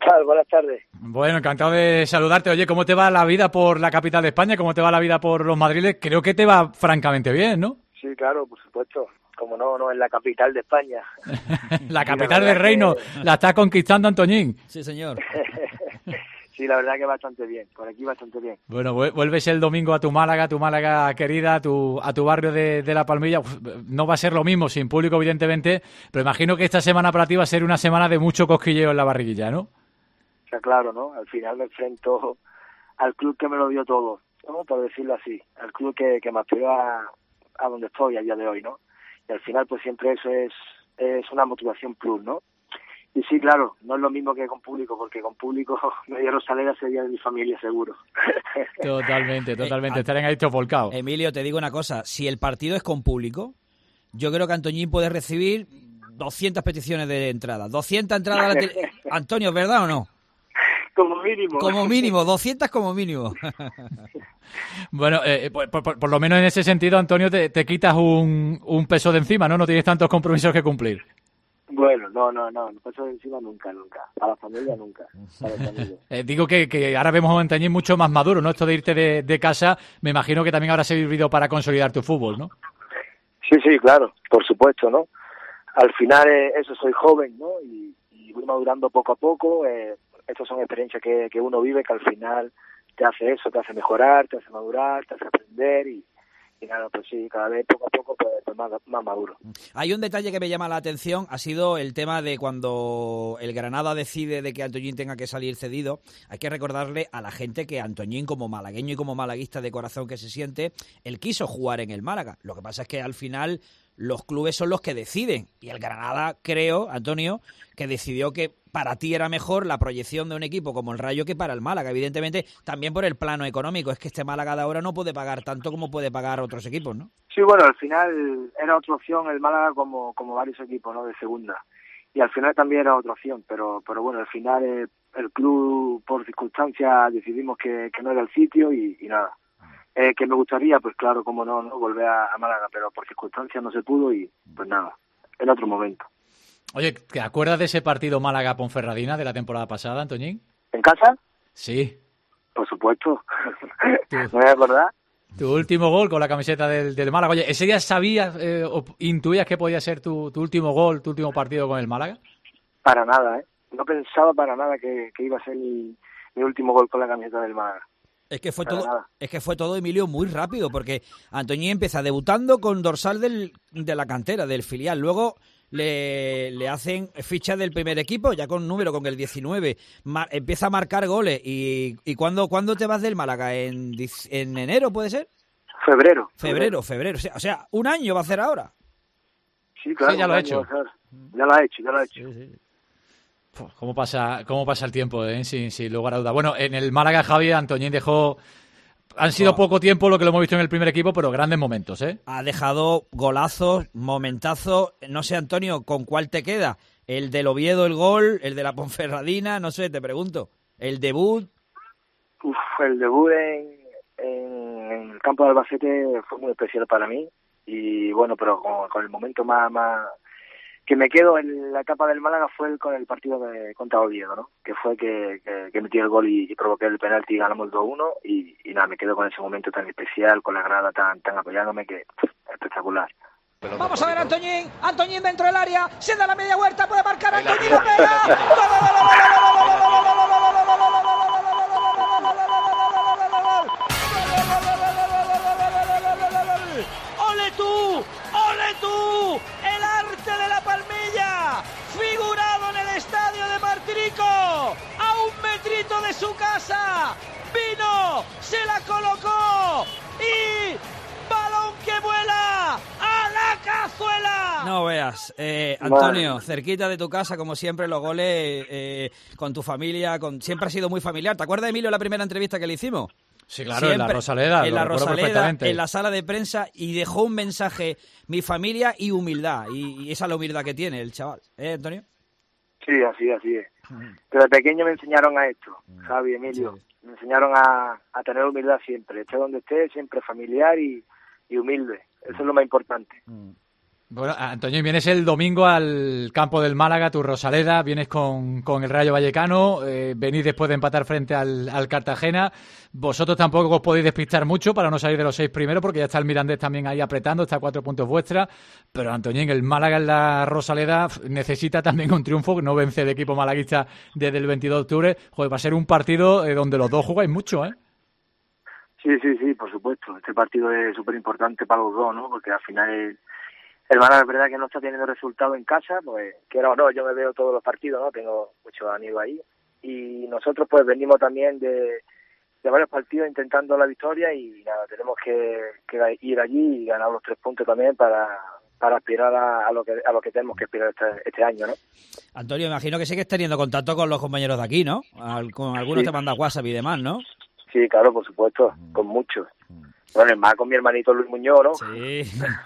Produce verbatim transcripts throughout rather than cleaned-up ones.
tal? Buenas tardes. Bueno, encantado de saludarte. Oye, ¿cómo te va la vida por la capital de España? ¿Cómo te va la vida por los Madriles? Creo que te va francamente bien, ¿no? Sí, claro, por supuesto. Como no, no, en la capital de España. La capital del reino que... la está conquistando Antoñín. Sí, señor. Sí, la verdad que bastante bien, por aquí bastante bien. Bueno, vuelves el domingo a tu Málaga, tu Málaga querida, a tu, a tu barrio de, de La Palmilla. Uf, no va a ser lo mismo, sin público, evidentemente, pero imagino que esta semana para ti va a ser una semana de mucho cosquilleo en la barriguilla, ¿no? O sea, claro, ¿no? Al final me enfrento al club que me lo dio todo, ¿no? Por decirlo así, al club que, que me apoyó a, a donde estoy a día de hoy, ¿no? Y al final, pues siempre eso es, es una motivación plus, ¿no? Y sí, claro, no es lo mismo que con público, porque con público media Rosaleda sería de mi familia, seguro. Totalmente, totalmente. Eh, Estarán ahí todos volcados. Emilio, te digo una cosa. Si el partido es con público, yo creo que Antoñín puede recibir doscientas peticiones de entrada. doscientas entradas a la tele... Antonio, ¿verdad o no? Como mínimo. Como mínimo, doscientas como mínimo. Bueno, eh, por, por, por lo menos en ese sentido, Antonio, te, te quitas un, un peso de encima, ¿no? No tienes tantos compromisos que cumplir. Bueno, no, no, no, no paso de encima nunca, nunca. A la familia nunca. A la familia. eh, digo que, que ahora vemos a un Antoñín mucho más maduro, ¿no? Esto de irte de, de casa, me imagino que también habrá servido para consolidar tu fútbol, ¿no? Sí, sí, claro, por supuesto, ¿no? Al final, eh, eso, soy joven, ¿no? Y, y voy madurando poco a poco. Eh, estas son experiencias que, que uno vive que al final te hace eso, te hace mejorar, te hace madurar, te hace aprender y... Y nada, pues sí, cada vez poco a poco pues, pues más, más maduro. Hay un detalle que me llama la atención, ha sido el tema de cuando el Granada decide de que Antoñín tenga que salir cedido. Hay que recordarle a la gente que Antoñín, como malagueño y como malaguista de corazón que se siente, él quiso jugar en el Málaga. Lo que pasa es que al final los clubes son los que deciden. Y el Granada, creo, Antonio, que decidió que para ti era mejor la proyección de un equipo como el Rayo que para el Málaga. Evidentemente, también por el plano económico. Es que este Málaga de ahora no puede pagar tanto como puede pagar otros equipos, ¿no? Sí, bueno, al final era otra opción el Málaga como como varios equipos, ¿no? De segunda. Y al final también era otra opción, pero pero bueno, al final eh, el club, por circunstancias, decidimos que, que no era el sitio y, y nada. Eh, que me gustaría, pues claro, como no, no volver a, a Málaga, pero por circunstancias no se pudo y pues nada, en otro momento. Oye, ¿te acuerdas de ese partido Málaga-Ponferradina de la temporada pasada, Antoñín? ¿En casa? Sí. Por supuesto. ¿Me voy a acordar? Tu último gol con la camiseta del, del Málaga. Oye, ¿ese día sabías eh, o intuías que podía ser tu, tu último gol, tu último partido con el Málaga? Para nada, ¿eh? No pensaba para nada que, que iba a ser mi, mi último gol con la camiseta del Málaga. Es que fue para todo, nada. es que fue todo, Emilio, muy rápido, porque Antoñín empieza debutando con dorsal del, de la cantera, del filial. Luego le, le hacen ficha del primer equipo, ya con número, con el diecinueve. Mar, empieza a marcar goles. ¿Y, y ¿cuándo, ¿cuándo te vas del Málaga? ¿En, ¿En enero, puede ser? Febrero. Febrero, febrero. O sea, o sea, un año va a hacer ahora. Sí, claro. Sí, ya lo ha hecho. Ya lo ha hecho, ya lo ha hecho. Sí, sí. ¿Cómo pasa, cómo pasa el tiempo, eh? sin, sin lugar a duda? Bueno, en el Málaga, Javi, Antoñín dejó... Han sido oh. poco tiempo lo que lo hemos visto en el primer equipo, pero grandes momentos, ¿eh? Ha dejado golazos, momentazos. No sé, Antonio, ¿con cuál te queda? ¿El del Oviedo, el gol? ¿El de la Ponferradina? No sé, te pregunto. ¿El debut? Uf, el debut en, en, en el campo de Albacete fue muy especial para mí. Y bueno, pero con, con el momento más... más que me quedo en la etapa del Málaga fue el, con el partido de, contra Oviedo, ¿no? Que fue que, que, que metí el gol y, y provoqué el penalti y ganamos dos uno y, y nada, me quedo con ese momento tan especial, con la grada tan, tan apoyándome que pff, espectacular. Vamos a ver a Antoñín, Antoñín dentro del área, se da la media vuelta, puede marcar Antoñín, la pega. ¡Ole tú! ¡Ole tú! El arte de la Palmilla, figurado en el estadio de Martirico, a un metrito de su casa, vino, se la colocó y balón que vuela a la cazuela. No veas, eh, Antonio, bueno. Cerquita de tu casa, como siempre, los goles eh, con tu familia, con siempre ha sido muy familiar. ¿Te acuerdas, Emilio, la primera entrevista que le hicimos? Sí, claro, siempre, en la Rosaleda, en la Rosaleda, en la sala de prensa, y dejó un mensaje, mi familia y humildad, y, y esa es la humildad que tiene el chaval, ¿eh, Antonio? Sí, así, así es. Pero de pequeño me enseñaron a esto, Javi, Emilio, sí. Me enseñaron a, a tener humildad siempre, esté donde esté, siempre familiar y, y humilde, eso es lo más importante. Bueno, Antonio, vienes el domingo al campo del Málaga, tu Rosaleda, vienes con, con el Rayo Vallecano, eh, venís después de empatar frente al, al Cartagena. Vosotros tampoco os podéis despistar mucho para no salir de los seis primeros, porque ya está el Mirandés también ahí apretando, está a cuatro puntos vuestra. Pero, Antonio, el Málaga en la Rosaleda necesita también un triunfo, no vence el equipo malaguista desde el veintidós de octubre. Joder, va a ser un partido eh, donde los dos jugáis mucho, ¿eh? Sí, sí, sí, por supuesto. Este partido es súper importante para los dos, ¿no? Porque al final es... El Málaga es verdad que no está teniendo resultados en casa, pues quiera o no, yo me veo todos los partidos, ¿no? Tengo muchos amigos ahí. Y nosotros pues venimos también de, de varios partidos intentando la victoria y nada, tenemos que, que ir allí y ganar los tres puntos también para, para aspirar a, a lo que a lo que tenemos que aspirar este, este año, ¿no? Antonio, imagino que sigues teniendo contacto con los compañeros de aquí, ¿no? Al, con algunos sí. Te manda WhatsApp y demás, ¿no? Sí, claro, por supuesto, con muchos. Bueno, es más con mi hermanito Luis Muñoz, ¿no? Sí.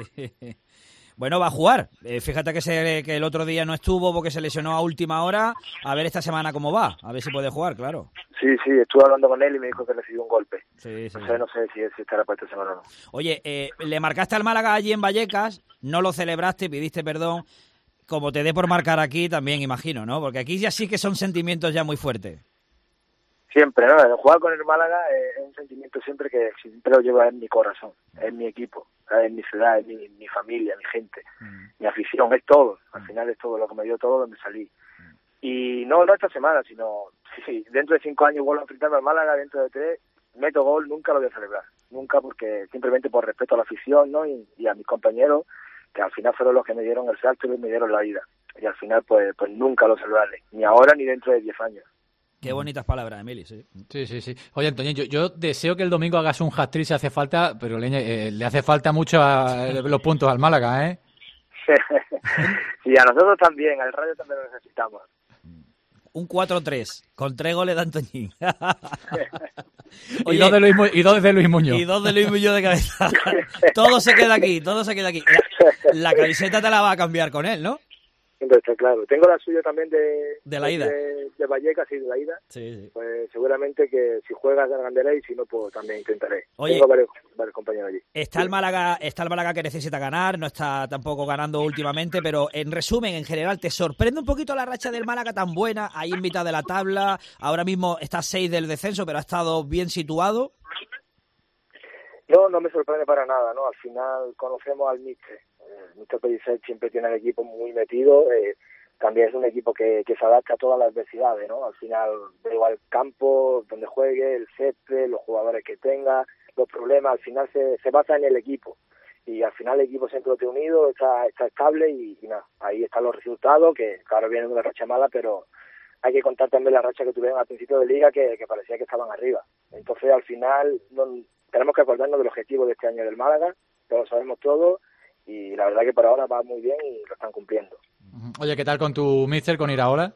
Bueno, va a jugar. Eh, fíjate que, se, que el otro día no estuvo porque se lesionó a última hora. A ver esta semana cómo va. A ver si puede jugar, claro. Sí, sí, estuve hablando con él y me dijo que recibió un golpe. Sí, sí. O sea, no sé si, si estará para esta semana o no. Oye, eh, le marcaste al Málaga allí en Vallecas, no lo celebraste, pidiste perdón. Como te dé por marcar aquí también, imagino, ¿no? Porque aquí ya sí que son sentimientos ya muy fuertes. Siempre, ¿no? El jugar con el Málaga es un sentimiento siempre que siempre lo llevo en mi corazón, es mi equipo, es mi ciudad, es mi, mi familia, mi gente, mm. mi afición, es todo. Al final es todo lo que me dio todo donde salí. Mm. Y no, no esta semana, sino sí, sí, dentro de cinco años vuelvo a enfrentarme al Málaga, dentro de tres, meto gol, nunca lo voy a celebrar. Nunca, porque simplemente por respeto a la afición, ¿no? Y, y a mis compañeros, que al final fueron los que me dieron el salto y me dieron la vida. Y al final, pues, pues nunca lo celebraré, ni ahora ni dentro de diez años. Qué bonitas palabras, Emili, sí. Sí, sí, sí. Oye, Antonio, yo, yo deseo que el domingo hagas un hat-trick si hace falta, pero leña, eh, le hace falta mucho a, los puntos al Málaga, ¿eh? Sí, a nosotros también, al Rayo también lo necesitamos. Un cuatro tres, con tres goles de Antoñín. Oye, y, dos de Luis, y dos de Luis Muñoz. Y dos de Luis Muñoz de cabeza. Todo se queda aquí, todo se queda aquí. La, la camiseta te la va a cambiar con él, ¿no? Entonces, claro, tengo la suya también de, de la ida, de, de Vallecas y de la ida. Sí, sí. Pues seguramente que si juegas ganaré y si no, pues también intentaré. Oye, tengo varios, varios compañeros allí. Está sí. el Málaga, está el Málaga que necesita ganar, no está tampoco ganando últimamente, pero en resumen, en general, ¿te sorprende un poquito la racha del Málaga tan buena? Ahí en mitad de la tabla, ahora mismo está seis del descenso, pero ha estado bien situado. No, no me sorprende para nada, ¿no? Al final conocemos al míster. El míster Pellicer siempre tiene al equipo muy metido. Eh, también es un equipo que, que se adapta a todas las adversidades, ¿no? Al final, da igual el campo donde juegue, el césped, los jugadores que tenga, los problemas, al final se, se basa en el equipo. Y al final el equipo siempre lo tiene unido, está, está estable y, y nada, ahí están los resultados, que claro, vienen de una racha mala, pero hay que contar también la racha que tuvieron al principio de liga, que, que parecía que estaban arriba. Entonces, al final, no, tenemos que acordarnos del objetivo de este año del Málaga, que lo sabemos todos, y la verdad que por ahora va muy bien y lo están cumpliendo. Oye, ¿qué tal con tu míster, con Iraola?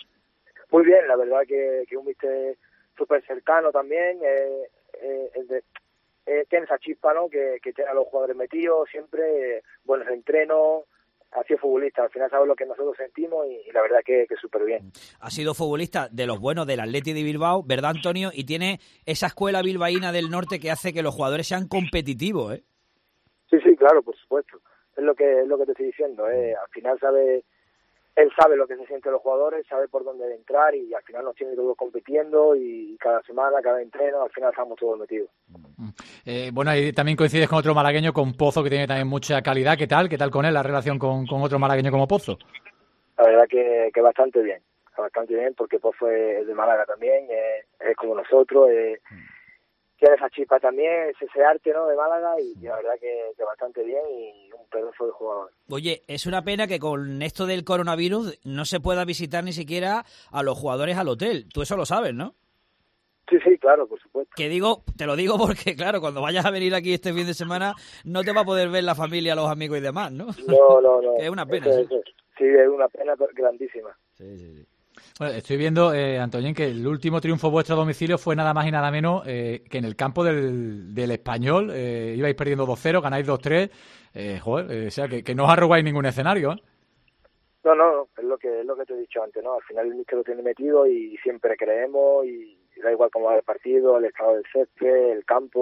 Muy bien, la verdad que, que un míster súper cercano también, eh, eh, es de, eh, tiene esa chispa, ¿no? Que, que tiene a los jugadores metidos siempre, eh, buenos entrenos, ha sido futbolista, al final sabe lo que nosotros sentimos y, y la verdad que, que súper bien. Ha sido futbolista de los buenos del Atleti de Bilbao, ¿verdad, Antonio? Y tiene esa escuela bilbaína del norte que hace que los jugadores sean competitivos, ¿eh? Sí, sí, claro, por supuesto. Es lo que es lo que te estoy diciendo. ¿eh? Al final sabe, él sabe lo que se sienten los jugadores, sabe por dónde entrar y al final nos tiene todos compitiendo y cada semana, cada entreno, al final estamos todos metidos. Eh, bueno, y también coincides con otro malagueño, con Pozo, que tiene también mucha calidad. ¿Qué tal? ¿Qué tal con él la relación con, con otro malagueño como Pozo? La verdad que, que bastante bien, bastante bien porque Pozo es, es de Málaga también, es, es como nosotros, es, tiene esa chispa también, es ese arte, ¿no?, de Málaga y, y la verdad que, que bastante bien y un pedazo de jugador. Oye, es una pena que con esto del coronavirus no se pueda visitar ni siquiera a los jugadores al hotel. Tú eso lo sabes, ¿no? Sí, sí, claro, por supuesto. Que digo, te lo digo porque, claro, cuando vayas a venir aquí este fin de semana no te va a poder ver la familia, los amigos y demás, ¿no? No, no, no. Que es una pena, eso, sí. Eso. Sí, es una pena grandísima. Sí, sí, sí. Bueno, estoy viendo, eh, Antoñín, que el último triunfo vuestro a domicilio fue nada más y nada menos eh, que en el campo del, del Español. Eh, ibais perdiendo dos cero, ganáis dos tres. Eh, joder, eh, o sea, que, que no os arrogáis ningún escenario, ¿eh? No, no, no, es lo que es lo que te he dicho antes, ¿no? Al final el míster lo tiene metido y siempre creemos y da igual cómo va el partido, el estado del césped, el campo,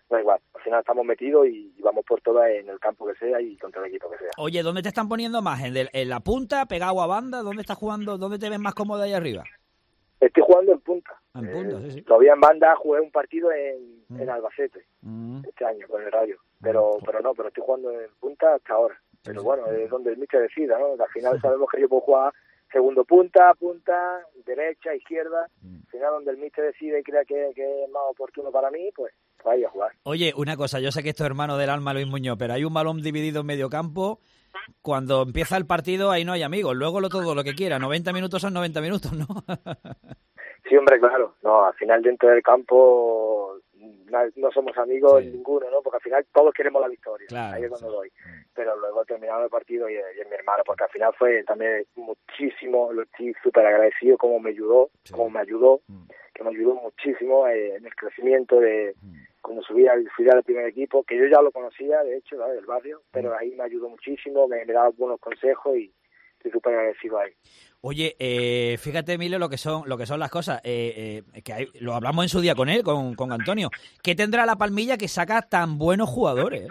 da igual. Al final estamos metidos y, y vamos por todas en el campo que sea y contra el equipo que sea. Oye, ¿dónde te están poniendo más? ¿En, el, en la punta, pegado a banda? ¿Dónde estás jugando? ¿Dónde te ves más cómodo ahí arriba? Estoy jugando en punta. En punta, eh, sí, sí. Todavía en banda jugué un partido en, Mm. en Albacete Mm. este año con el Rayo, pero pero no, pero estoy jugando en punta hasta ahora. Pero sí, bueno, sí. es donde el míster decida, ¿no? Al final sabemos que yo puedo jugar segundo punta, punta, derecha, izquierda. Al final donde el míster decide y crea que, que es más oportuno para mí, pues vaya a jugar. Oye, una cosa, yo sé que esto es hermano del alma Luis Muñoz, pero hay un balón dividido en medio campo. Cuando empieza el partido ahí no hay amigos, luego lo todo lo que quiera, noventa minutos son noventa minutos, ¿no? Sí, hombre, claro. No, al final dentro del campo na- no somos amigos Sí. ninguno, ¿no? Porque al final todos queremos la victoria. Claro, Ahí es cuando sí. doy. Pero luego terminamos el partido y, y es mi hermano, porque al final fue también muchísimo, lo estoy súper agradecido cómo me ayudó, Sí. cómo me ayudó, Mm. que me ayudó muchísimo eh, en el crecimiento de Mm. cuando subí al, fui al primer equipo, que yo ya lo conocía, de hecho, ¿sabes? Del barrio, pero ahí me ayudó muchísimo, me, me daba buenos consejos y estoy súper agradecido a él. Oye, eh, fíjate, Emilio, lo que son lo que son las cosas. Eh, eh, que hay- lo hablamos en su día con él, con, con Antonio. ¿Qué tendrá la Palmilla que saca tan buenos jugadores?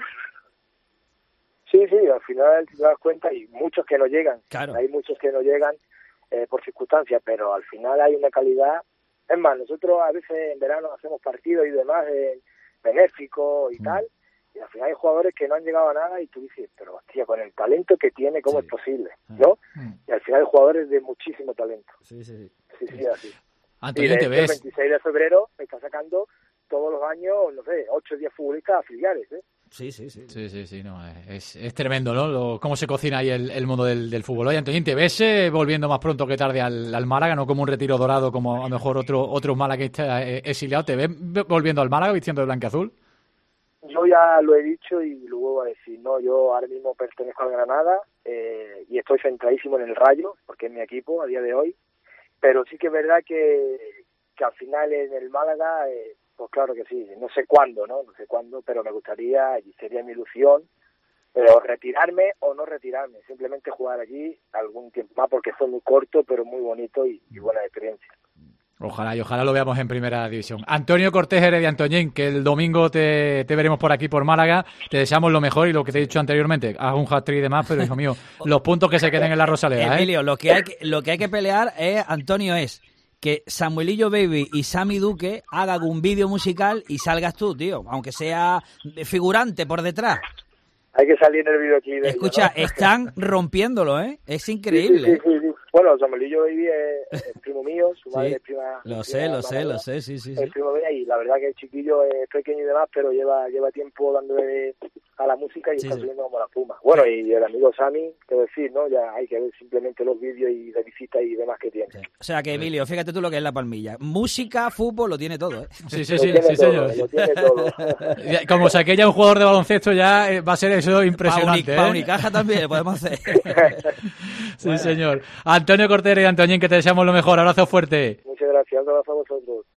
Sí, sí, al final te das cuenta y muchos que no llegan. Claro. Hay muchos que no llegan eh, por circunstancias, pero al final hay una calidad. Es más, nosotros a veces en verano hacemos partidos y demás eh, benéficos y Mm. tal, y al final hay jugadores que no han llegado a nada y tú dices, pero hostia, con el talento que tiene, ¿cómo Sí. es posible? Ah. ¿No? Mm. Y al final hay jugadores de muchísimo talento. Sí, sí, sí. Sí, sí, así. Y Antonio, de ¿te hecho, el ves? veintiséis de febrero me está sacando todos los años, no sé, ocho o diez futbolistas afiliares, ¿eh? Sí, sí, sí. Sí, sí, sí, no, es, es tremendo, ¿no? Lo- cómo se cocina ahí el, el mundo del, del fútbol. Oye, Antoñín, ¿te ves eh, volviendo más pronto que tarde al, al Málaga? No como un retiro dorado, como a lo mejor otro, otros malaguistas eh, exiliados. ¿Te ves volviendo al Málaga vistiendo de blanqueazul? Yo ya lo he dicho y lo vuelvo a decir, ¿no? Yo ahora mismo pertenezco al Granada eh, y estoy centradísimo en el Rayo, porque es mi equipo a día de hoy, pero sí que es verdad que, que al final en el Málaga, eh, pues claro que sí, no sé cuándo, ¿no? No sé cuándo, pero me gustaría y sería mi ilusión pero retirarme o no retirarme, simplemente jugar allí algún tiempo más porque fue muy corto, pero muy bonito y, y buena experiencia. Ojalá y ojalá lo veamos en primera división. Antonio Cortés Heredia, Antoñín, que el domingo te, te veremos por aquí, por Málaga. Te deseamos lo mejor y lo que te he dicho anteriormente, haz un hat-trick y demás, pero hijo mío, los puntos que se queden en la Rosaleda, ¿eh? Emilio, lo que hay que, lo que hay que pelear es, Antonio, es que Samuelillo Baby y Sammy Duque hagan un vídeo musical y salgas tú, tío, aunque sea figurante por detrás. Hay que salir en el videoclip. Escucha, ello, ¿no? están rompiéndolo, ¿eh? Es increíble. Sí, sí, sí, sí, sí. Bueno, Samuelillo Baby es, es primo mío, su madre Sí, es prima. lo prima sé, lo hermana sé, mía, lo sé, sí, sí, sí. Es primo mío y la verdad que el chiquillo es pequeño y demás, pero lleva lleva tiempo dándole a la música y Sí, está sí. subiendo como la espuma. Bueno, y el amigo Sammy, te voy a decir, ¿no? Ya hay que ver simplemente los vídeos y de visita y demás que tiene. Sí. O sea que, Emilio, fíjate tú lo que es la Palmilla. Música, fútbol, lo tiene todo, ¿eh? Sí, sí, Lo sí, tiene sí, todo, señor. lo tiene todo. Ya, como saque ya un jugador de baloncesto, ya eh, va a ser eso impresionante, Para ¿eh? Unicaja también lo podemos hacer. Sí, señor. Antonio Cortés y Antoñín, que te deseamos lo mejor. Abrazo fuerte. Muchas gracias, un abrazo a vosotros.